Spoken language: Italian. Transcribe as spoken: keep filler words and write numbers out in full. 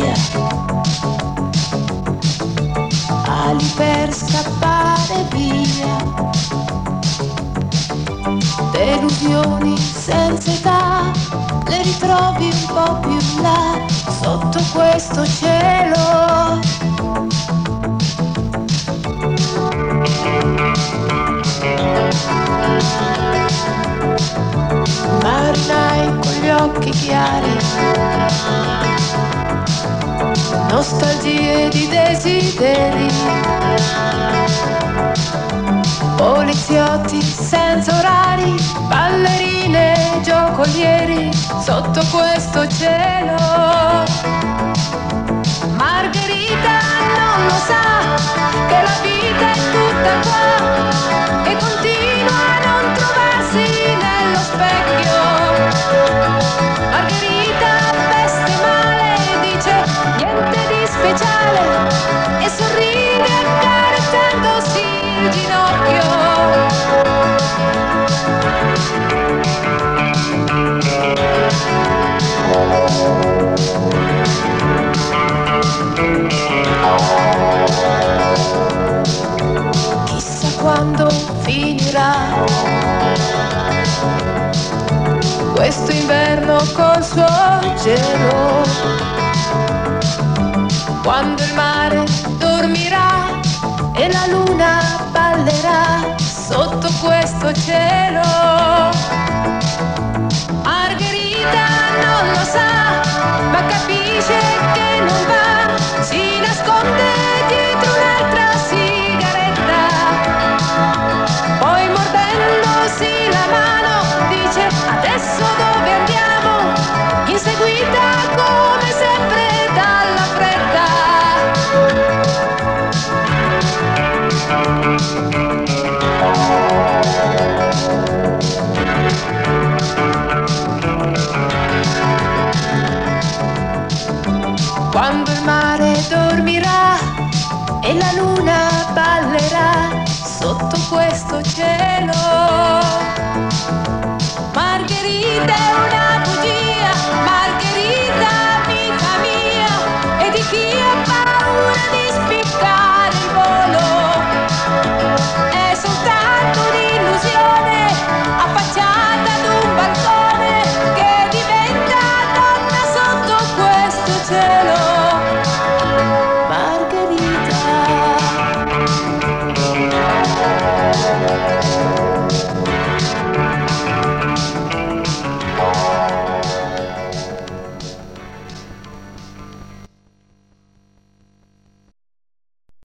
via, ali per scappare via, delusioni senza età, le ritrovi un po' più là, sotto questo cielo. Marinai con gli occhi chiari, nostalgie di desideri, poliziotti senza orari, ballerine, giocolieri, sotto questo cielo. Margherita non lo sa che la vita è tutta qua, che continua a non trovarsi nello specchio. Margherita veste male, dice niente di speciale e sorride accarezzandosi il ginocchio. Chissà quando finirà questo inverno col suo gelo, quando il mare dormirà e la luna ballerà sotto questo cielo. Margherita non lo sa, ma capisce che non va, si nasconde dietro un'altra sigaretta, poi mordendosi la mano dice adesso dove andiamo, inseguita come sempre dalla fretta. Quando il mare dormirà e la luna ballerà sotto questo cielo. Margherita è una bugia, Margherita